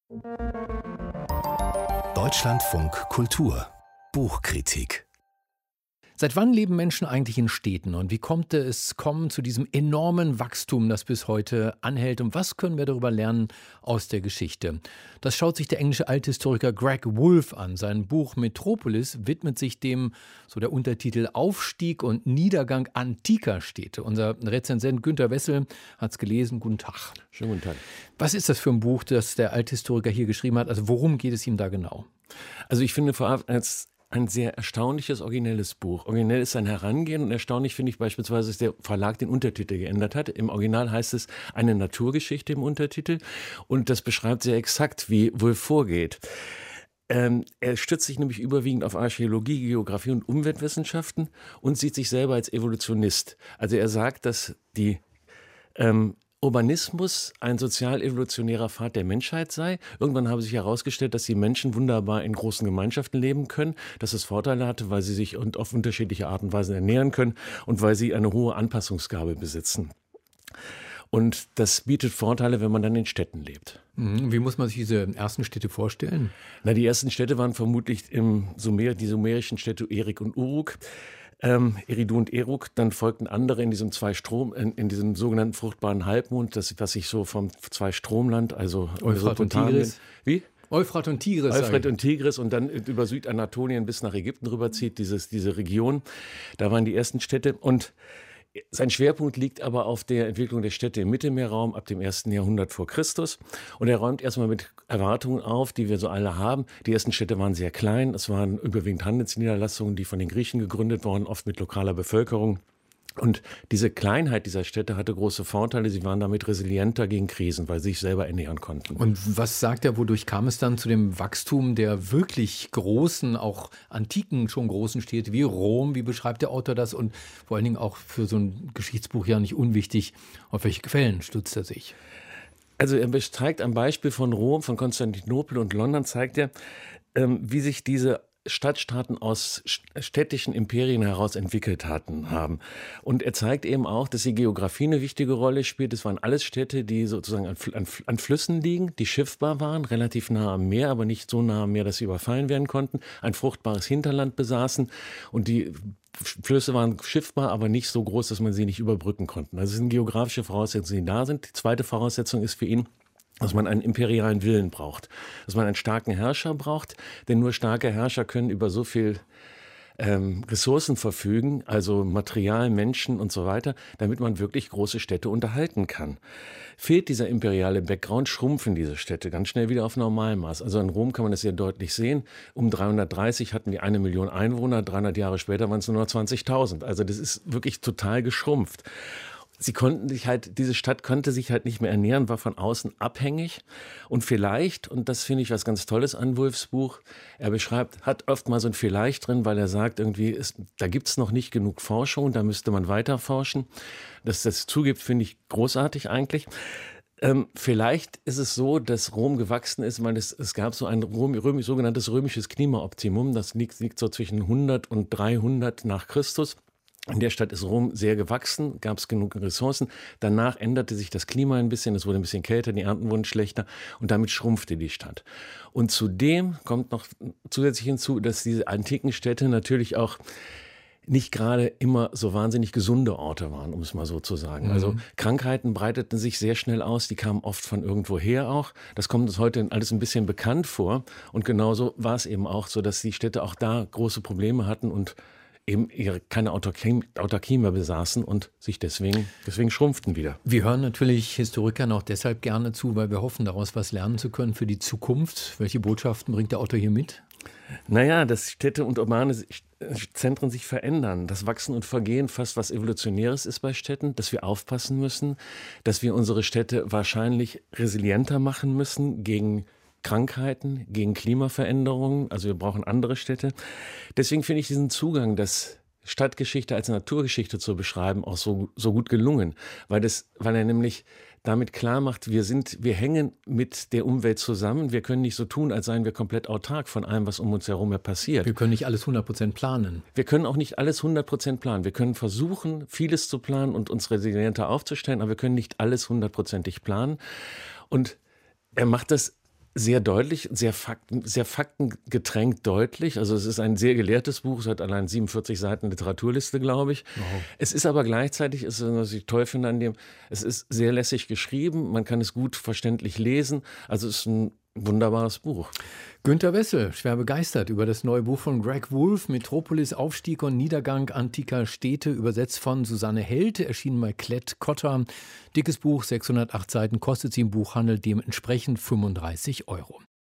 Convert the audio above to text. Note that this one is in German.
Deutschlandfunk Kultur Buchkritik. Seit wann leben Menschen eigentlich in Städten und wie konnte es kommen zu diesem enormen Wachstum, das bis heute anhält, und was können wir darüber lernen aus der Geschichte? Das schaut sich der englische Althistoriker Greg Wolfe an. Sein Buch Metropolis widmet sich dem, so der Untertitel, Aufstieg und Niedergang antiker Städte. Unser Rezensent Günter Wessel hat es gelesen. Guten Tag. Schönen guten Tag. Was ist das für ein Buch, das der Althistoriker hier geschrieben hat? Also worum geht es ihm da genau? Also ich finde vorab ein sehr erstaunliches, originelles Buch. Originell ist sein Herangehen und erstaunlich finde ich beispielsweise, dass der Verlag den Untertitel geändert hat. Im Original heißt es eine Naturgeschichte im Untertitel und das beschreibt sehr exakt, wie Wolfe vorgeht. Er stützt sich nämlich überwiegend auf Archäologie, Geografie und Umweltwissenschaften und sieht sich selber als Evolutionist. Also er sagt, dass die Urbanismus ein sozial-evolutionärer Pfad der Menschheit sei. Irgendwann habe sich herausgestellt, dass die Menschen wunderbar in großen Gemeinschaften leben können, dass es Vorteile hatte, weil sie sich auf unterschiedliche Art und Weise ernähren können und weil sie eine hohe Anpassungsgabe besitzen. Und das bietet Vorteile, wenn man dann in Städten lebt. Wie muss man sich diese ersten Städte vorstellen? Die ersten Städte waren vermutlich die sumerischen Städte Erik und Uruk. Eridu und Eruk, dann folgten andere in diesem in diesem sogenannten fruchtbaren Halbmond, was sich so vom Zweistromland, also Euphrat und Tigris. Wie? Euphrat und Tigris. Euphrat und Tigris und dann über Südanatolien bis nach Ägypten rüberzieht, diese Region. Da waren die ersten Städte und sein Schwerpunkt liegt aber auf der Entwicklung der Städte im Mittelmeerraum ab dem 1. Jahrhundert vor Christus. Und er räumt erstmal mit Erwartungen auf, die wir so alle haben. Die ersten Städte waren sehr klein. Es waren überwiegend Handelsniederlassungen, die von den Griechen gegründet wurden, oft mit lokaler Bevölkerung. Und diese Kleinheit dieser Städte hatte große Vorteile. Sie waren damit resilienter gegen Krisen, weil sie sich selber ernähren konnten. Und was sagt er, wodurch kam es dann zu dem Wachstum der wirklich großen, auch antiken schon großen Städte wie Rom? Wie beschreibt der Autor das? Und vor allen Dingen auch für so ein Geschichtsbuch ja nicht unwichtig, auf welche Quellen stützt er sich? Also er zeigt am Beispiel von Rom, von Konstantinopel und London, zeigt er, wie sich diese Stadtstaaten aus städtischen Imperien heraus entwickelt haben. Und er zeigt eben auch, dass die Geografie eine wichtige Rolle spielt. Es waren alles Städte, die sozusagen an Flüssen liegen, die schiffbar waren, relativ nah am Meer, aber nicht so nah am Meer, dass sie überfallen werden konnten, ein fruchtbares Hinterland besaßen und die Flüsse waren schiffbar, aber nicht so groß, dass man sie nicht überbrücken konnte. Also es sind geografische Voraussetzungen, die da sind. Die zweite Voraussetzung ist für ihn, dass man einen imperialen Willen braucht, dass man einen starken Herrscher braucht, denn nur starke Herrscher können über so viel Ressourcen verfügen, also Material, Menschen und so weiter, damit man wirklich große Städte unterhalten kann. Fehlt dieser imperiale Background, schrumpfen diese Städte ganz schnell wieder auf Normalmaß. Also in Rom kann man das sehr deutlich sehen. Um 330 hatten die 1 Million Einwohner, 300 Jahre später waren es nur noch 20.000. Also das ist wirklich total geschrumpft. Diese Stadt konnte sich halt nicht mehr ernähren, war von außen abhängig und vielleicht, und das finde ich was ganz Tolles an Wolfes Buch, er hat oft mal so ein Vielleicht drin, weil er sagt irgendwie, da gibt es noch nicht genug Forschung, da müsste man weiter forschen. Dass das zugibt, finde ich großartig eigentlich. Vielleicht ist es so, dass Rom gewachsen ist, weil es gab so ein sogenanntes römisches Klimaoptimum, das liegt so zwischen 100 und 300 nach Christus. In der Stadt ist Rom sehr gewachsen, gab es genug Ressourcen. Danach änderte sich das Klima ein bisschen, es wurde ein bisschen kälter, die Ernten wurden schlechter und damit schrumpfte die Stadt. Und zudem kommt noch zusätzlich hinzu, dass diese antiken Städte natürlich auch nicht gerade immer so wahnsinnig gesunde Orte waren, um es mal so zu sagen. Also Krankheiten breiteten sich sehr schnell aus, die kamen oft von irgendwoher auch. Das kommt uns heute alles ein bisschen bekannt vor. Und genauso war es eben auch so, dass die Städte auch da große Probleme hatten und eben keine Autarkie mehr besaßen und sich deswegen schrumpften wieder. Wir hören natürlich Historikern auch deshalb gerne zu, weil wir hoffen, daraus was lernen zu können für die Zukunft. Welche Botschaften bringt der Autor hier mit? Dass Städte und urbane Zentren sich verändern, das Wachsen und Vergehen fast was Evolutionäres ist bei Städten, dass wir aufpassen müssen, dass wir unsere Städte wahrscheinlich resilienter machen müssen gegen Krankheiten, gegen Klimaveränderungen. Also wir brauchen andere Städte. Deswegen finde ich diesen Zugang, das Stadtgeschichte als Naturgeschichte zu beschreiben, auch so gut gelungen, weil er nämlich damit klar macht, wir hängen mit der Umwelt zusammen. Wir können nicht so tun, als seien wir komplett autark von allem, was um uns herum passiert. Wir können nicht alles 100% planen. Wir können auch nicht alles 100% planen. Wir können versuchen, vieles zu planen und uns resilienter aufzustellen, aber wir können nicht alles 100%ig planen. Und er macht das Sehr deutlich, sehr faktengetränkt deutlich. Also es ist ein sehr gelehrtes Buch, es hat allein 47 Seiten Literaturliste, glaube ich. Wow. Es ist aber gleichzeitig, was ich toll finde an dem, es ist sehr lässig geschrieben, man kann es gut verständlich lesen. Also es ist ein wunderbares Buch. Günter Wessel, schwer begeistert über das neue Buch von Greg Wolfe, Metropolis, Aufstieg und Niedergang antiker Städte, übersetzt von Susanne Held, erschienen bei Klett-Cotta. Dickes Buch, 608 Seiten, kostet sie im Buchhandel dementsprechend 35 €.